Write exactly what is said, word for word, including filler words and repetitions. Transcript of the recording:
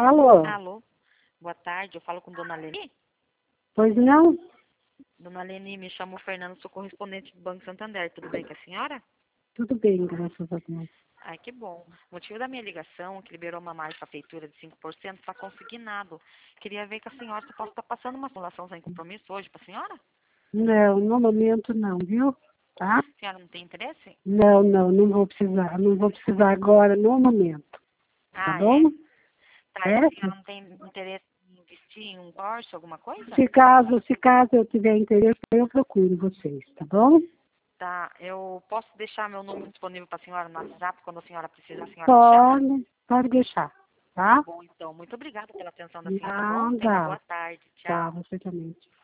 Alô? Alô, boa tarde, eu falo com Dona Leni? Pois não? Dona Leni, me chamo Fernando, sou correspondente do Banco Santander, tudo bem com a senhora? Tudo bem, graças a Deus. Ai, que bom. O motivo da minha ligação é que liberou uma margem para a feitura de cinco por cento para consignado. Queria ver com a senhora se eu posso estar passando uma simulação sem compromisso hoje para a senhora? Não, no momento não, viu? Tá? A senhora não tem interesse? Não, não, não vou precisar. Não vou precisar agora, no momento. Tá Ah, é? bom? Tá, e É? a senhora não tem interesse em investir em um Porsche, alguma coisa? Se caso, se caso eu tiver interesse, eu procuro vocês, tá bom? Tá, eu posso deixar meu número disponível para a senhora no WhatsApp quando a senhora precisar, a senhora me chama? Pode, pode deixar, Tá tá? bom, então. Muito obrigada pela atenção da senhora, tá bom? Tenha uma Nada. boa tarde. Tá, Tchau. você também.